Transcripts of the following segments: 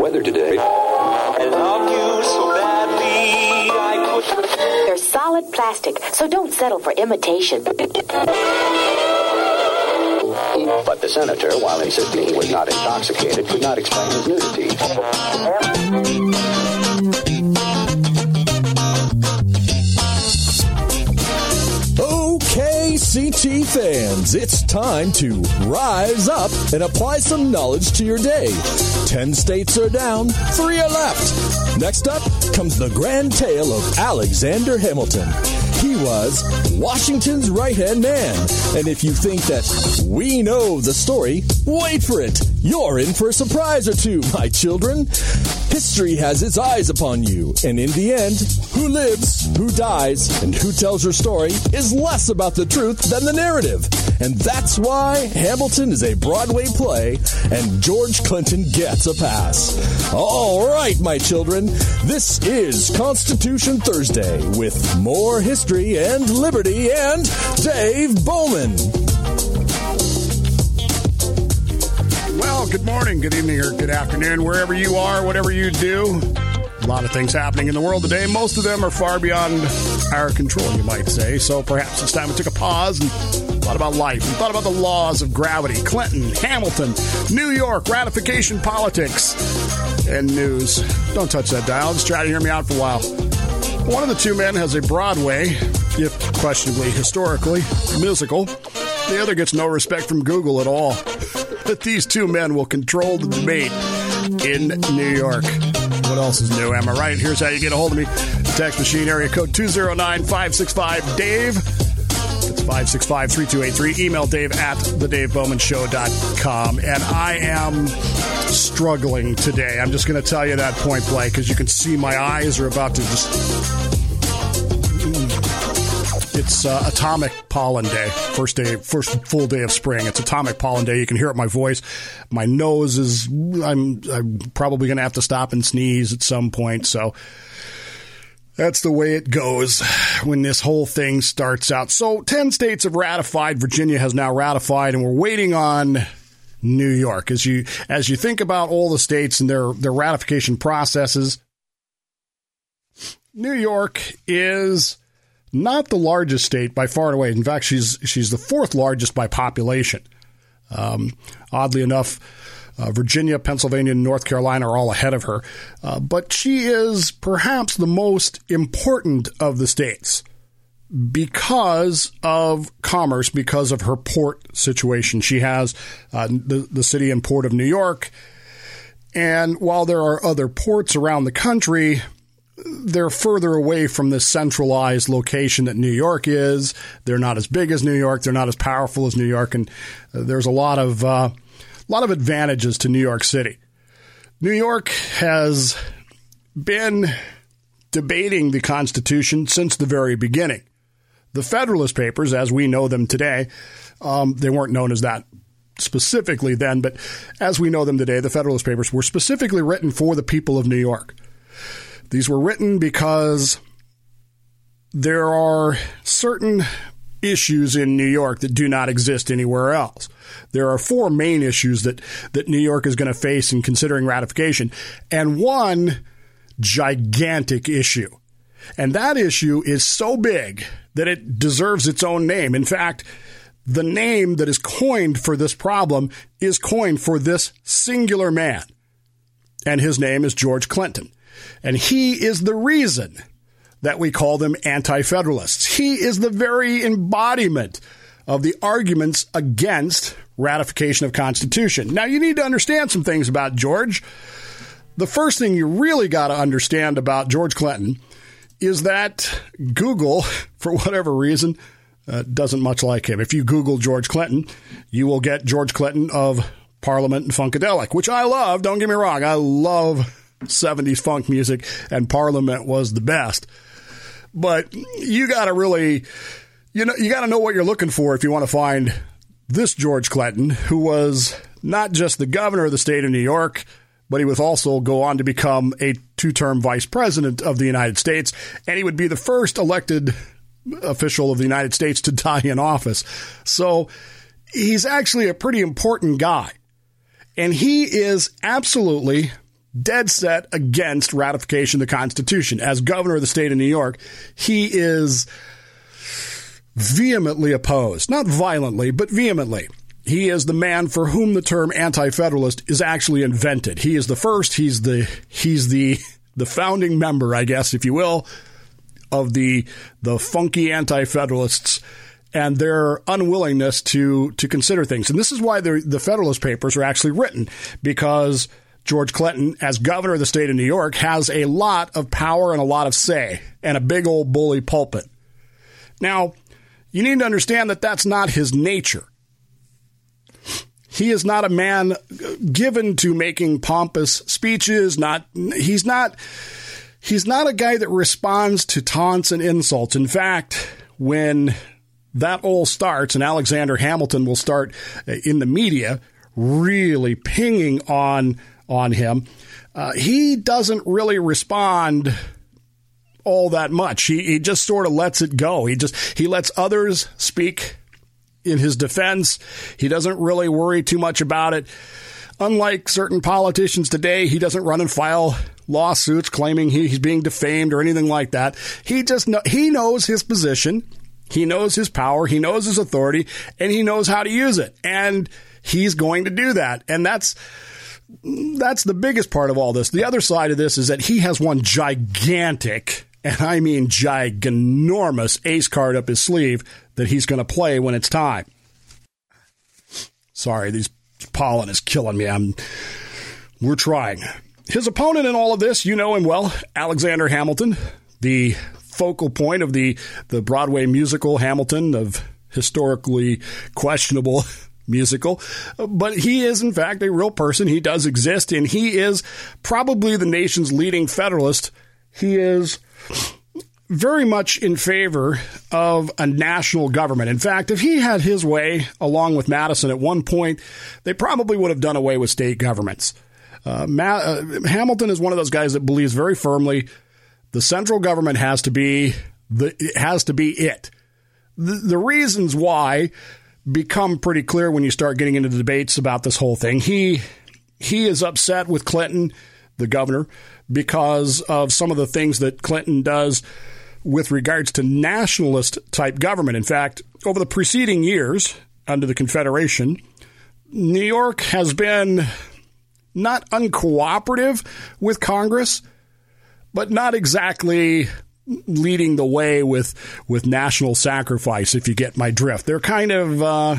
weather today. I love you so badly, I could... They're solid plastic, so don't settle for imitation. But the senator, while insisting he was not intoxicated, could not explain his nudity. Okay, CT fans, it's time to rise up and apply some knowledge to your day. 10 states are down, 3 are left. Next up comes the grand tale of Alexander Hamilton. He was Washington's right-hand man. And if you think that we know the story, wait for it. You're in for a surprise or two, my children. History has its eyes upon you. And in the end, who lives, who dies, and who tells your story is less about the truth than the narrative. And that's why Hamilton is a Broadway play and George Clinton gets a pass. All right, my children, this is Constitution Thursday with more history and liberty and Dave Bowman. Well, good morning, good evening, or good afternoon, wherever you are, whatever you do. A lot of things happening in the world today. Most of them are far beyond our control, you might say. So perhaps it's time we took a pause and thought about life and thought about the laws of gravity. Clinton, Hamilton, New York, ratification politics, and news. Don't touch that dial. Just try to hear me out for a while. One of the two men has a Broadway, if questionably historically, musical. The other gets no respect from Google at all. But these two men will control the debate in New York. What else is new? Am I right? Here's how you get a hold of me. Text machine area code 209-565-DAVE. It's 565-3283. Email Dave at thedavebowmanshow.com. And I am struggling today. I'm just going to tell you that point blank because you can see my eyes are about to just... It's Atomic Pollen Day. First full day of spring. It's Atomic Pollen Day. You can hear it in my voice. My nose is... I'm probably going to have to stop and sneeze at some point. So that's the way it goes when this whole thing starts out. So 10 states have ratified. Virginia has now ratified, and we're waiting on New York. As you think about all the states and their ratification processes, New York is not the largest state by far and away. In fact, she's the fourth largest by population. Oddly enough, Virginia, Pennsylvania, and North Carolina are all ahead of her. But she is perhaps the most important of the states because of commerce, because of her port situation. She has the city and port of New York. And while there are other ports around the country, they're further away from the centralized location that New York is. They're not as big as New York. They're not as powerful as New York. And there's a lot of advantages to New York City. New York has been debating the Constitution since the very beginning. The Federalist Papers, as we know them today, they weren't known as that specifically then, but as we know them today, the Federalist Papers were specifically written for the people of New York. These were written because there are certain issues in New York that do not exist anywhere else. There are 4 main issues that New York is going to face in considering ratification, and one gigantic issue. And that issue is so big that it deserves its own name. In fact, the name that is coined for this problem is coined for this singular man, and his name is George Clinton. And he is the reason that we call them anti-federalists. He is the very embodiment of the arguments against ratification of Constitution. Now, you need to understand some things about George. The first thing you really got to understand about George Clinton is that Google, for whatever reason, doesn't much like him. If you Google George Clinton, you will get George Clinton of Parliament and Funkadelic, which I love. Don't get me wrong. I love 70s funk music, and Parliament was the best. But you got to really, you got to know what you're looking for if you want to find this George Clinton, who was not just the governor of the state of New York, but he would also go on to become a 2-term vice president of the United States, and he would be the first elected official of the United States to die in office. So he's actually a pretty important guy. And he is absolutely dead set against ratification of the Constitution. As governor of the state of New York, he is vehemently opposed. Not violently, but vehemently. He is the man for whom the term anti-federalist is actually invented. He is the first. He's the founding member, I guess, if you will, of the funky anti-federalists and their unwillingness to consider things. And this is why the Federalist Papers are actually written, because George Clinton, as governor of the state of New York, has a lot of power and a lot of say and a big old bully pulpit. Now, you need to understand that that's not his nature. He is not a man given to making pompous speeches. He's not a guy that responds to taunts and insults. In fact, when that all starts and Alexander Hamilton will start in the media really pinging on him, he doesn't really respond all that much. He just sort of lets it go. He lets others speak in his defense. He doesn't really worry too much about it. Unlike certain politicians today, he doesn't run and file lawsuits claiming he's being defamed or anything like that. He knows his position. He knows his power. He knows his authority, and he knows how to use it. And he's going to do that. And that's the biggest part of all this. The other side of this is that he has one gigantic, and I mean giganormous, ace card up his sleeve that he's going to play when it's time. Sorry, this pollen is killing me. We're trying. His opponent in all of this, you know him well, Alexander Hamilton, the focal point of the Broadway musical Hamilton, of historically questionable musical. But he is, in fact, a real person. He does exist, and he is probably the nation's leading Federalist. He is very much in favor of a national government. In fact, if he had his way, along with Madison at one point, they probably would have done away with state governments. Hamilton is one of those guys that believes very firmly the central government has to be it. The reasons why become pretty clear when you start getting into the debates about this whole thing. He is upset with Clinton, the governor, because of some of the things that Clinton does with regards to nationalist type government. In fact, over the preceding years under the Confederation, New York has been not uncooperative with Congress, but not exactly leading the way with national sacrifice, if you get my drift. They're kind of,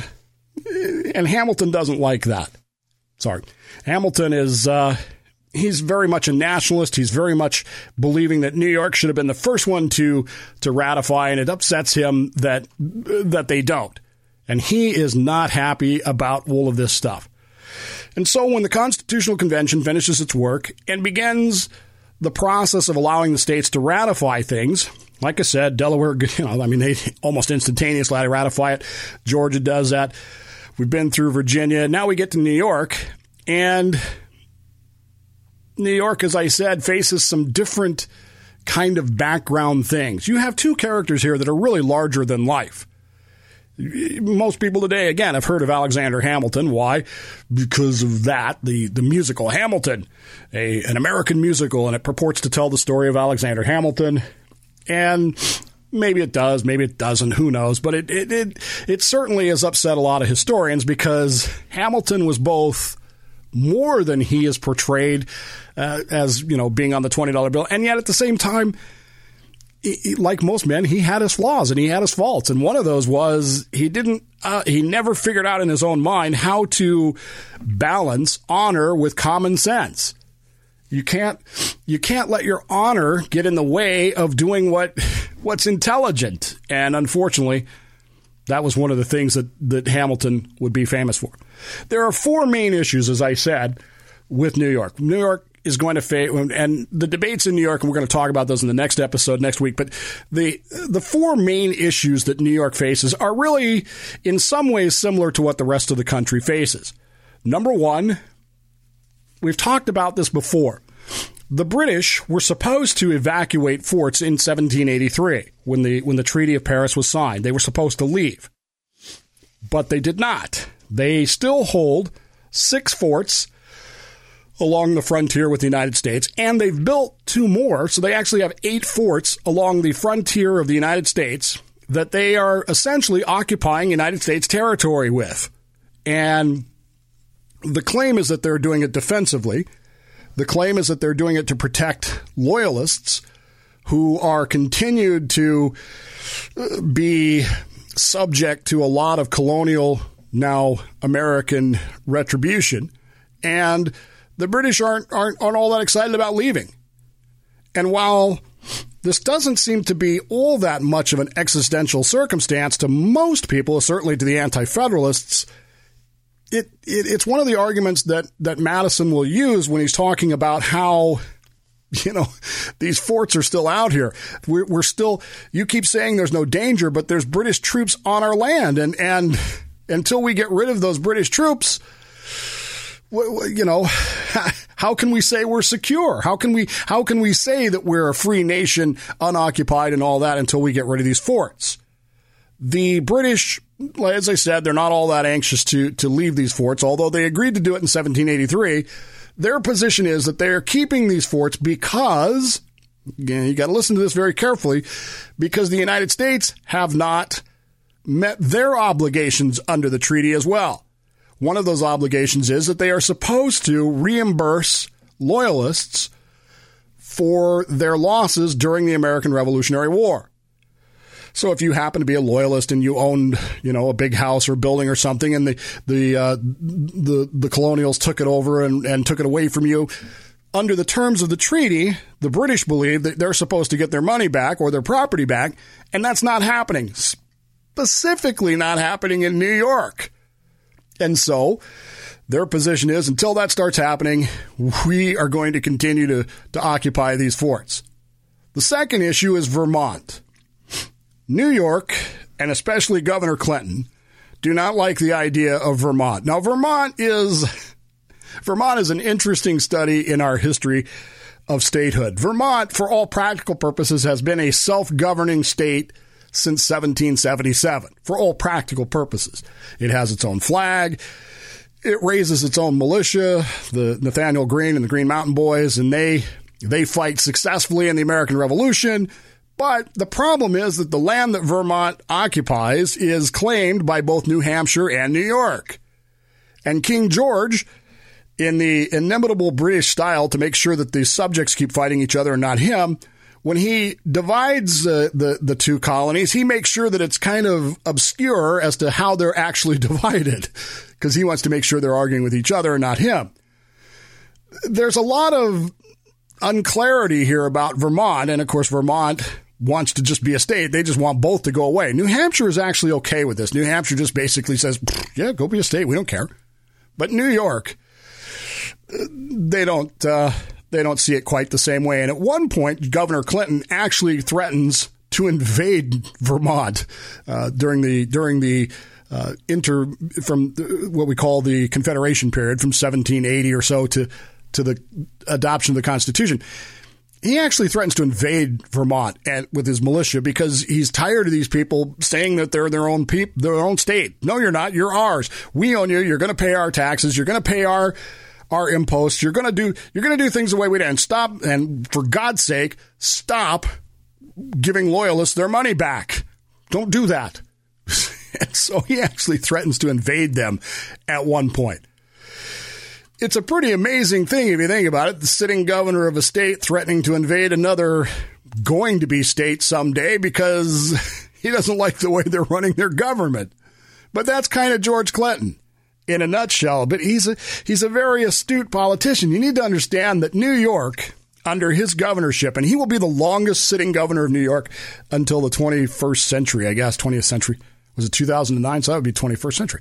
and Hamilton doesn't like that. Sorry. Hamilton is, he's very much a nationalist. He's very much believing that New York should have been the first one to ratify, and it upsets him that they don't. And he is not happy about all of this stuff. And so when the Constitutional Convention finishes its work and begins the process of allowing the states to ratify things, like I said, Delaware, they almost instantaneously had to ratify it. Georgia does that. We've been through Virginia. Now we get to New York, and New York, as I said, faces some different kind of background things. You have two characters here that are really larger than life. Most people today, again, have heard of Alexander Hamilton. Why? Because of that, the musical Hamilton, an American musical, and it purports to tell the story of Alexander Hamilton. And maybe it does, maybe it doesn't, who knows? But it certainly has upset a lot of historians, because Hamilton was both more than he is portrayed as, being on the $20 bill, and yet at the same time, like most men, he had his flaws and he had his faults. And one of those was he never figured out in his own mind how to balance honor with common sense. You can't let your honor get in the way of doing what's intelligent. And unfortunately, that was one of the things that Hamilton would be famous for. There are four main issues, as I said, with New York. New York is going to face, and the debates in New York, and we're going to talk about those in the next episode next week, but the four main issues that New York faces are really in some ways similar to what the rest of the country faces. Number one, we've talked about this before. The British were supposed to evacuate forts in 1783 when the Treaty of Paris was signed. They were supposed to leave, but they did not. They still hold 6 forts along the frontier with the United States, and they've built 2 more, so they actually have 8 forts along the frontier of the United States that they are essentially occupying United States territory with. And the claim is that they're doing it defensively. The claim is that they're doing it to protect loyalists who are continued to be subject to a lot of colonial, now American retribution. And the British aren't all that excited about leaving. And while this doesn't seem to be all that much of an existential circumstance to most people, certainly to the anti-federalists, it's one of the arguments that Madison will use when he's talking about how, these forts are still out here. We're still, you keep saying there's no danger, but there's British troops on our land. And until we get rid of those British troops, how can we say we're secure? How can we say that we're a free nation, unoccupied and all that until we get rid of these forts? The British, as I said, they're not all that anxious to leave these forts, although they agreed to do it in 1783. Their position is that they are keeping these forts because, again, you got to listen to this very carefully, because the United States have not met their obligations under the treaty as well. One of those obligations is that they are supposed to reimburse loyalists for their losses during the American Revolutionary War. So if you happen to be a loyalist and you owned, a big house or building or something, and the colonials took it over and took it away from you, under the terms of the treaty, the British believe that they're supposed to get their money back or their property back, and that's not happening. Specifically not happening in New York. And so their position is, until that starts happening, we are going to continue to occupy these forts. The second issue is Vermont. New York, and especially Governor Clinton, do not like the idea of Vermont. Now, Vermont is an interesting study in our history of statehood. Vermont, for all practical purposes, has been a self-governing state since 1777, for all practical purposes. It has its own flag. It raises its own militia, the Nathaniel Greene and the Green Mountain Boys, and they fight successfully in the American Revolution. But the problem is that the land that Vermont occupies is claimed by both New Hampshire and New York. And King George, in the inimitable British style to make sure that the subjects keep fighting each other and not him, when he divides the 2 colonies, he makes sure that it's kind of obscure as to how they're actually divided, because he wants to make sure they're arguing with each other and not him. There's a lot of unclarity here about Vermont, and of course Vermont wants to just be a state. They just want both to go away. New Hampshire is actually okay with this. New Hampshire just basically says, yeah, go be a state. We don't care. But New York, they don't see it quite the same way. And at one point, Governor Clinton actually threatens to invade Vermont during the from what we call the Confederation period, from 1780 or so to the adoption of the Constitution. He actually threatens to invade Vermont with his militia because he's tired of these people saying that they're their own state. No, you're not. You're ours. We own you. You're going to pay our taxes. You're going to pay our imposts. You're going to do things the way we do. And stop. And for God's sake, stop giving loyalists their money back. Don't do that. And so he actually threatens to invade them at one point. It's a pretty amazing thing if you think about it. The sitting governor of a state threatening to invade another going-to-be state someday because he doesn't like the way they're running their government. But that's kind of George Clinton in a nutshell. But he's a very astute politician. You need to understand that New York, under his governorship, and he will be the longest sitting governor of New York until the 21st century, I guess, 20th century. Was it 2009? So that would be 21st century.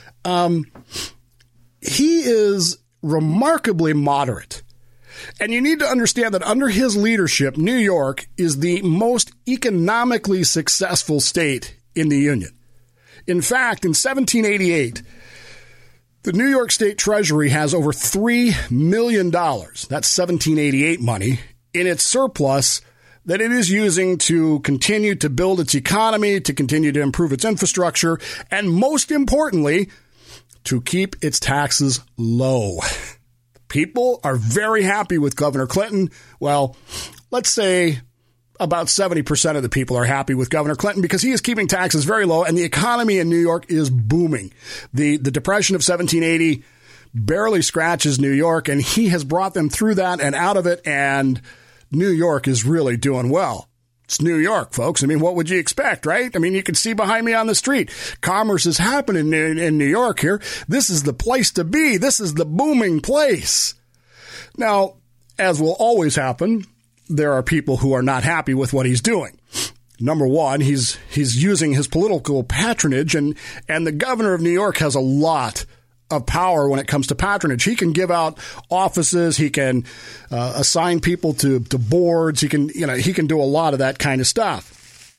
He is remarkably moderate. And you need to understand that under his leadership, New York is the most economically successful state in the Union. In fact, in 1788, the New York State Treasury has over $3 million, that's 1788 money, in its surplus that it is using to continue to build its economy, to continue to improve its infrastructure, and most importantly, to keep its taxes low. People are very happy with Governor Clinton. Well, let's say about 70% of the people are happy with Governor Clinton because he is keeping taxes very low and the economy in New York is booming. The Depression of 1780 barely scratches New York, and he has brought them through that and out of it, and New York is really doing well. It's New York, folks. I mean, what would you expect, right? I mean, you can see behind me on the street. Commerce is happening in New York here. This is the place to be. This is the booming place. Now, as will always happen, there are people who are not happy with what he's doing. Number one, he's using his political patronage, and the governor of New York has a lot of power when it comes to patronage. He can give out offices. He can assign people to boards. He can do a lot of that kind of stuff.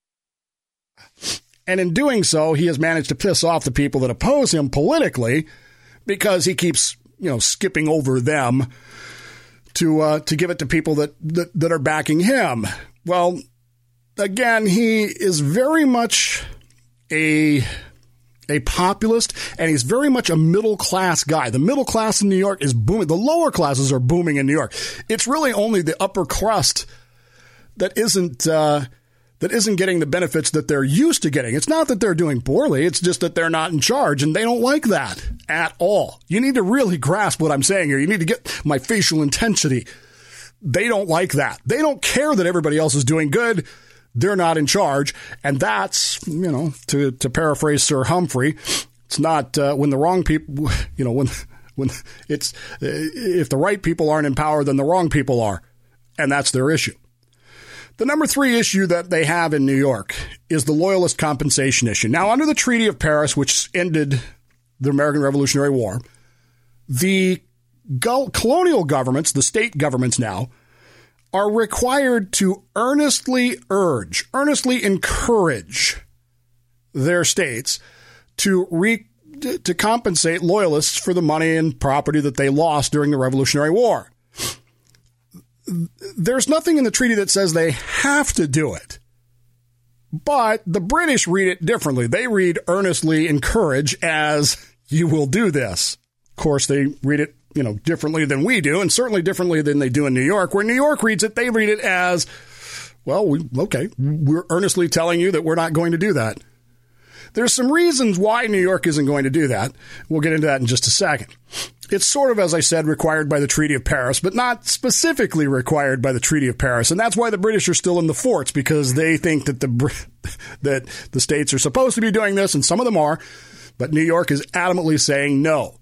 And in doing so, he has managed to piss off the people that oppose him politically because he keeps, skipping over them to give it to people that are backing him. Well, again, he is very much a populist, and he's very much a middle-class guy. The middle class in New York is booming. The lower classes are booming in New York. It's really only the upper crust that isn't getting the benefits that they're used to getting. It's not that they're doing poorly. It's just that they're not in charge, and they don't like that at all. You need to really grasp what I'm saying here. You need to get my facial intensity. They don't like that. They don't care that everybody else is doing good. They're not in charge, and that's, to paraphrase Sir Humphrey, it's not when the wrong people, when it's if the right people aren't in power, then the wrong people are, and that's their issue. The number 3 issue that they have in New York is the Loyalist compensation issue. Now, under the Treaty of Paris, which ended the American Revolutionary War, the colonial governments, the state governments now, are required to earnestly encourage their states to compensate loyalists for the money and property that they lost during the Revolutionary War. There's nothing in the treaty that says they have to do it, but the British read it differently. They read earnestly encourage as you will do this. Of course, they read it differently than we do, and certainly differently than they do in New York. Where New York reads it, they read it as, well, we're earnestly telling you that we're not going to do that. There's some reasons why New York isn't going to do that. We'll get into that in just a second. It's sort of, as I said, required by the Treaty of Paris, but not specifically required by the Treaty of Paris. And that's why the British are still in the forts, because they think that the states are supposed to be doing this, and some of them are, but New York is adamantly saying no.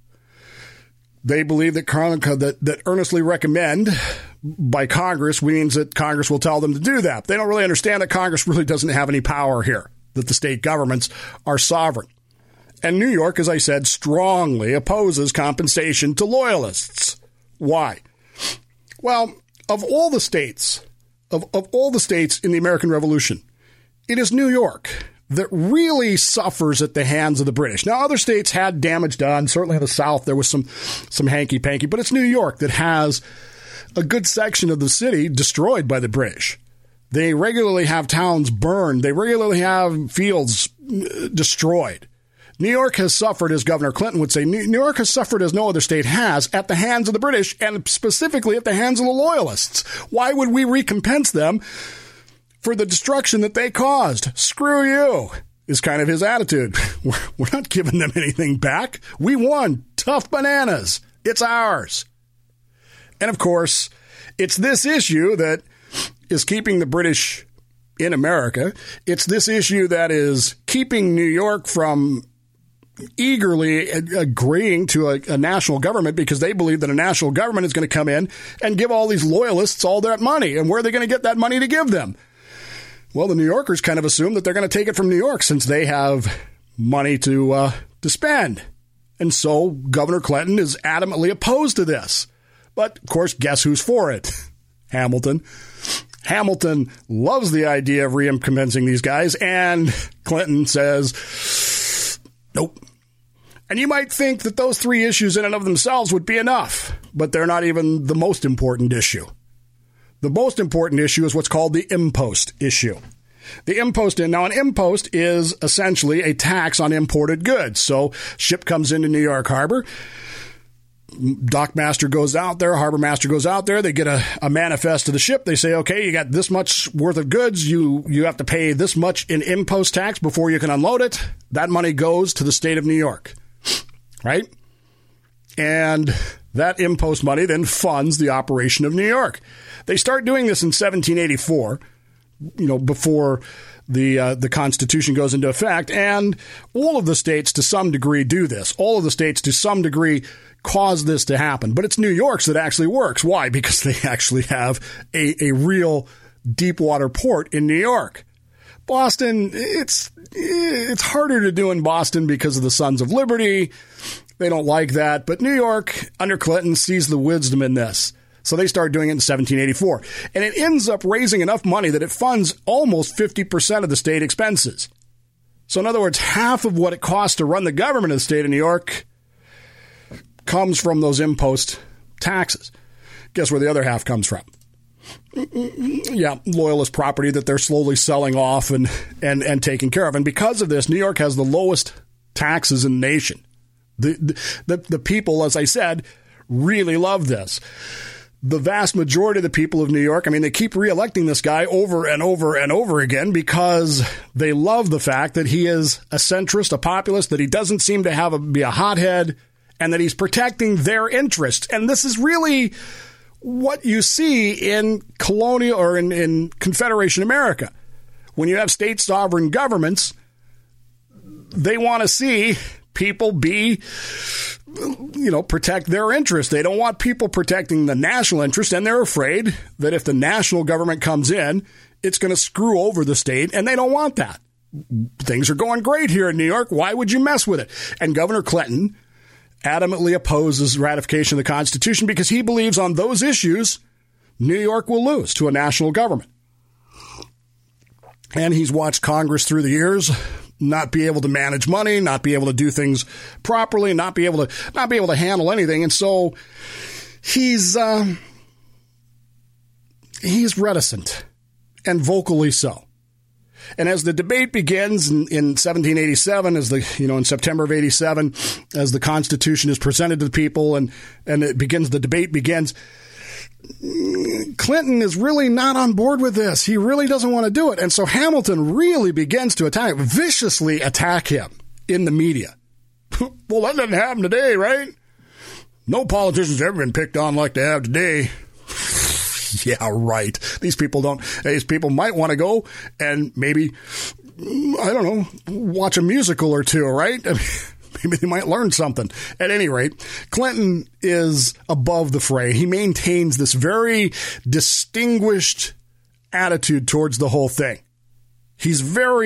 They believe that earnestly recommend by Congress means that Congress will tell them to do that. They don't really understand that Congress really doesn't have any power here, that the state governments are sovereign. And New York, as I said, strongly opposes compensation to loyalists. Why? Well, of all the states in the American Revolution, it is New York that really suffers at the hands of the British. Now, other states had damage done. Certainly in the South, there was some hanky-panky, but it's New York that has a good section of the city destroyed by the British. They regularly have towns burned. They regularly have fields destroyed. New York has suffered, as Governor Clinton would say, New York has suffered as no other state has at the hands of the British, and specifically at the hands of the Loyalists. Why would we recompense them for the destruction that they caused? Screw you, is kind of his attitude. We're not giving them anything back. We won. Tough bananas. It's ours. And of course, it's this issue that is keeping the British in America. It's this issue that is keeping New York from eagerly agreeing to a national government, because they believe that a national government is going to come in and give all these loyalists all that money. And where are they going to get that money to give them? Well, the New Yorkers kind of assume that they're going to take it from New York since they have money to spend. And so Governor Clinton is adamantly opposed to this. But, of course, guess who's for it? Hamilton. Hamilton loves the idea of recompensing these guys, and Clinton says, nope. And you might think that those 3 issues in and of themselves would be enough, but they're not even the most important issue. The most important issue is what's called the impost issue. The impost, now an impost is essentially a tax on imported goods. So ship comes into New York Harbor. dock master goes out there, harbor master goes out there, they get a manifest to the ship. They say, okay, you got this much worth of goods. You have to pay this much in impost tax before you can unload it. That money goes to the state of New York, right? And that impost money then funds the operation of New York. They start doing this in 1784, before the Constitution goes into effect. And all of the states to some degree do this. All of the states to some degree cause this to happen. But it's New York's that actually works. Why? Because they actually have a real deep water port in New York. Boston, it's harder to do in Boston because of the Sons of Liberty. They don't like that. But New York, under Clinton, sees the wisdom in this. So they start doing it in 1784. And it ends up raising enough money that it funds almost 50% of the state expenses. So in other words, half of what it costs to run the government of the state of New York comes from those impost taxes. Guess where the other half comes from? Yeah, Loyalist property that they're slowly selling off and taking care of. And because of this, New York has the lowest taxes in the nation. The people, as I said, really love this. The vast majority of the people of New York, they keep reelecting this guy over and over and over again because they love the fact that he is a centrist, a populist, that he doesn't seem to be a hothead, and that he's protecting their interests. And this is really what you see in colonial or in Confederation America. When you have state sovereign governments, they want to see people protect their interests. They don't want people protecting the national interest, and they're afraid that if the national government comes in, it's going to screw over the state, and they don't want that. Things are going great here in New York. Why would you mess with it? And Governor Clinton adamantly opposes ratification of the Constitution because he believes on those issues, New York will lose to a national government. And he's watched Congress through the years not be able to manage money, not be able to do things properly, not be able to handle anything. And so he's reticent, and vocally so. And as the debate begins in 1787, in September of 87, as the Constitution is presented to the people and the debate begins, Clinton is really not on board with this. He really doesn't want to do it. And so Hamilton really begins to viciously attack him in the media. Well, that doesn't happen today, right? No politician's ever been picked on like they have today. Yeah, right. These people might want to go and maybe, watch a musical or two, right? Maybe they might learn something. At any rate, Clinton is above the fray. He maintains this very distinguished attitude towards the whole thing. He's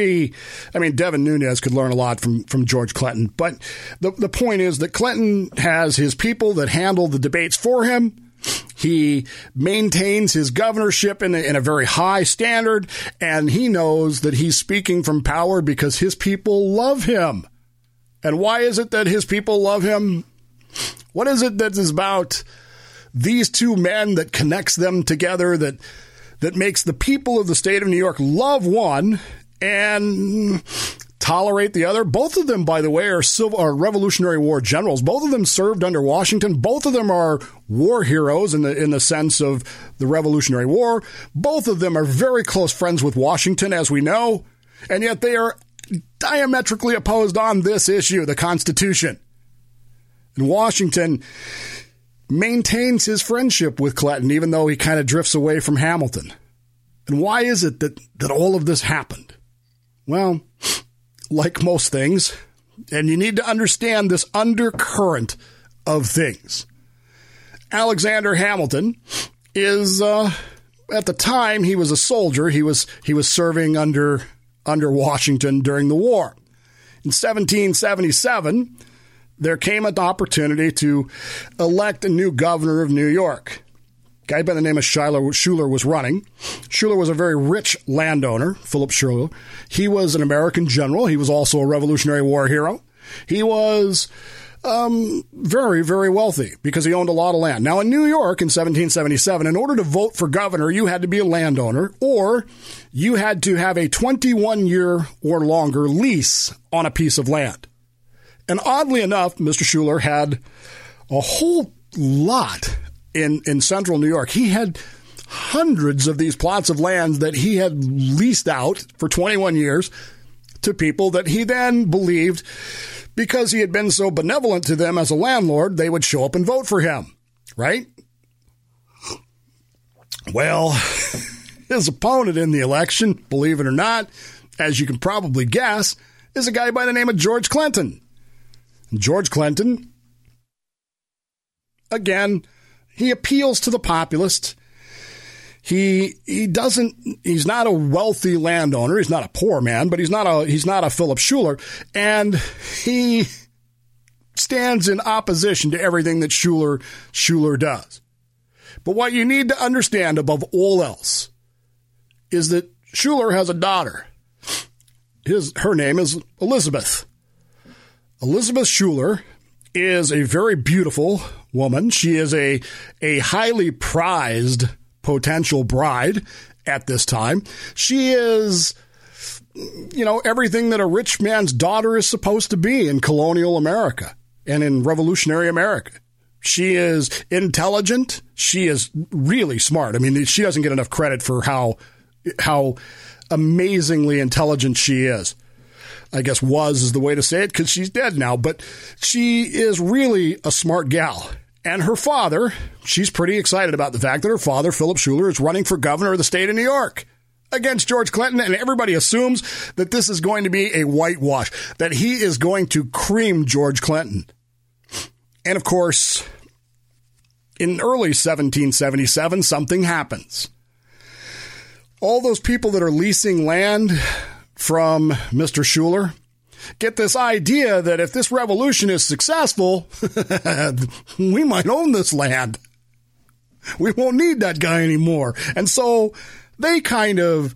Devin Nunes could learn a lot from George Clinton. But the point is that Clinton has his people that handle the debates for him. He maintains his governorship in a very high standard, and he knows that he's speaking from power because his people love him. And why is it that his people love him? What is it that is about these two men that connects them together, that makes the people of the state of New York love one and tolerate the other? Both of them, by the way, are Revolutionary War generals. Both of them served under Washington. Both of them are war heroes in the sense of the Revolutionary War. Both of them are very close friends with Washington, as we know, and yet they are diametrically opposed on this issue, the Constitution. And Washington maintains his friendship with Clinton, even though he kind of drifts away from Hamilton. And why is it that all of this happened? Well, like most things, and you need to understand this undercurrent of things. Alexander Hamilton is, at the time, he was a soldier. He was serving under Washington during the war. In 1777, there came an opportunity to elect a new governor of New York. A guy by the name of Schuyler was running. Schuyler was a very rich landowner, Philip Schuyler. He was an American general. He was also a Revolutionary War hero. He was very, very wealthy because he owned a lot of land. Now, in New York in 1777, in order to vote for governor, you had to be a landowner, or you had to have a 21-year or longer lease on a piece of land. And oddly enough, Mr. Schuyler had a whole lot in central New York. He had hundreds of these plots of land that he had leased out for 21 years to people that he then believed, because he had been so benevolent to them as a landlord, they would show up and vote for him, right? Well, his opponent in the election, believe it or not, as you can probably guess, is a guy by the name of George Clinton. George Clinton, again, he appeals to the populist. He's not a wealthy landowner. He's not a poor man, but he's not a Philip Schuller. And he stands in opposition to everything that Schuller does. But what you need to understand above all else is that Schuller has a daughter. Her name is Elizabeth. Elizabeth Schuller is a very beautiful woman. She is a highly prized potential bride at this time. She is, everything that a rich man's daughter is supposed to be in colonial America and in revolutionary America. She is intelligent. She is really smart. I mean, she doesn't get enough credit for how amazingly intelligent she is. I guess is the way to say it, because she's dead now, but she is really a smart gal. And her father, she's pretty excited about the fact that her father, Philip Schuller, is running for governor of the state of New York against George Clinton, and everybody assumes that this is going to be a whitewash, that he is going to cream George Clinton. And of course, in early 1777, something happens. All those people that are leasing land from Mr. Schuller get this idea that if this revolution is successful, we might own this land. We won't need that guy anymore. And so they kind of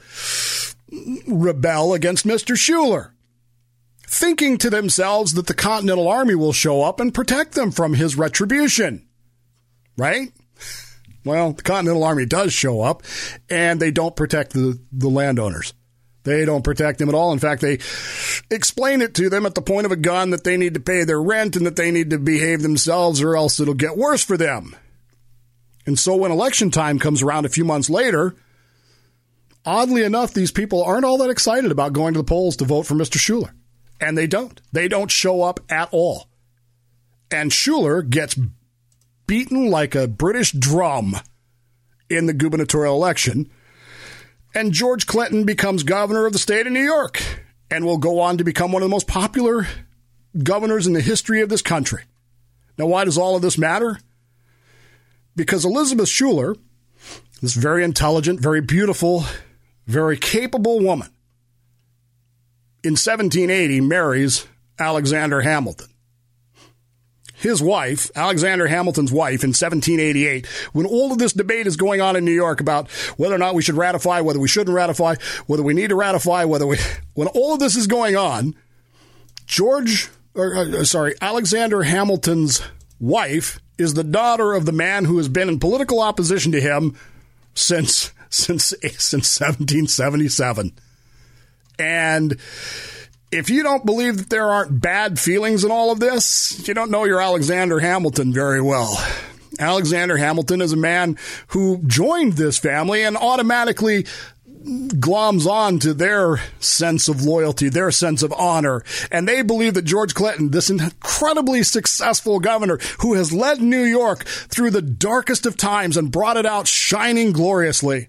rebel against Mr. Schuller, thinking to themselves that the Continental Army will show up and protect them from his retribution. Right? Well, the Continental Army does show up, and they don't protect the landowners. They don't protect them at all. In fact, they explain it to them at the point of a gun that they need to pay their rent and that they need to behave themselves or else it'll get worse for them. And so when election time comes around a few months later, oddly enough, these people aren't all that excited about going to the polls to vote for Mr. Schuller. And they don't. They don't show up at all. And Schuller gets beaten like a British drum in the gubernatorial election. And George Clinton becomes governor of the state of New York and will go on to become one of the most popular governors in the history of this country. Now, why does all of this matter? Because Elizabeth Schuller, this very intelligent, very beautiful, very capable woman, in 1780 marries Alexander Hamilton. His wife, Alexander Hamilton's wife, in 1788, when all of this debate is going on in New York about whether or not we should ratify, whether we shouldn't ratify, whether we need to ratify, when all of this is going on, Alexander Hamilton's wife is the daughter of the man who has been in political opposition to him since 1777. And if you don't believe that there aren't bad feelings in all of this, you don't know your Alexander Hamilton very well. Alexander Hamilton is a man who joined this family and automatically gloms on to their sense of loyalty, their sense of honor. And they believe that George Clinton, this incredibly successful governor who has led New York through the darkest of times and brought it out shining gloriously,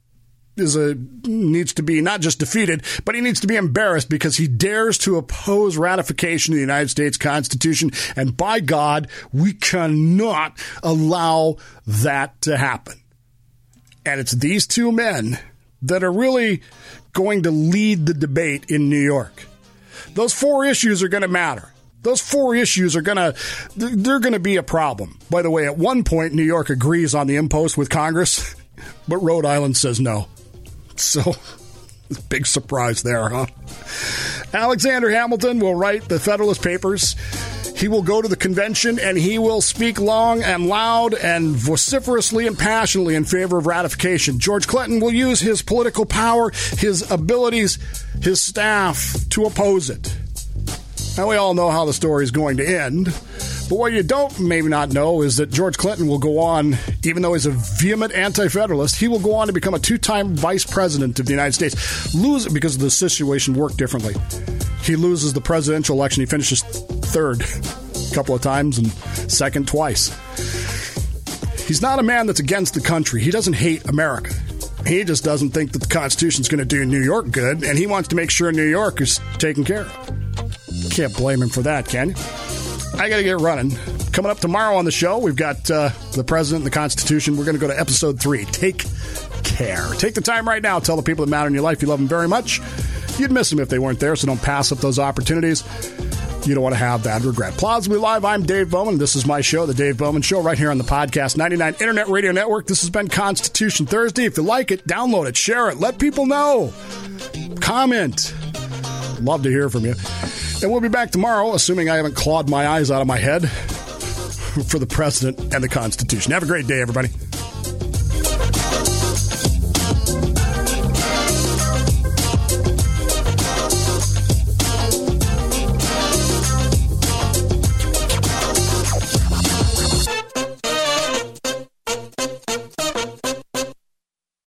needs to be not just defeated, but he needs to be embarrassed because he dares to oppose ratification of the United States Constitution. And by God, we cannot allow that to happen. And it's these two men that are really going to lead the debate in New York. Those four issues are going to matter. Those four issues they're going to be a problem. By the way, at one point, New York agrees on the impost with Congress, but Rhode Island says no. So, big surprise there, huh? Alexander Hamilton will write the Federalist Papers. He will go to the convention and he will speak long and loud and vociferously and passionately in favor of ratification. George Clinton will use his political power, his abilities, his staff to oppose it. Now, we all know how the story is going to end. But what you don't maybe not know is that George Clinton will go on, even though he's a vehement anti-federalist, he will go on to become a 2-time vice president of the United States. Lose it because the situation worked differently. He loses the presidential election. He finishes third a couple of times and second twice. He's not a man that's against the country. He doesn't hate America. He just doesn't think that the Constitution's going to do New York good, and he wants to make sure New York is taken care of. Can't blame him for that, can you? I got to get running. Coming up tomorrow on the show, we've got the President and the Constitution. We're going to go to episode 3. Take care. Take the time right now. Tell the people that matter in your life you love them very much. You'd miss them if they weren't there, so don't pass up those opportunities. You don't want to have that regret. Plausibly Live, I'm Dave Bowman. This is my show, The Dave Bowman Show, right here on the Podcast 99 Internet Radio Network. This has been Constitution Thursday. If you like it, download it, share it, let people know. Comment. Love to hear from you. And we'll be back tomorrow, assuming I haven't clawed my eyes out of my head, for the President and the Constitution. Have a great day, everybody.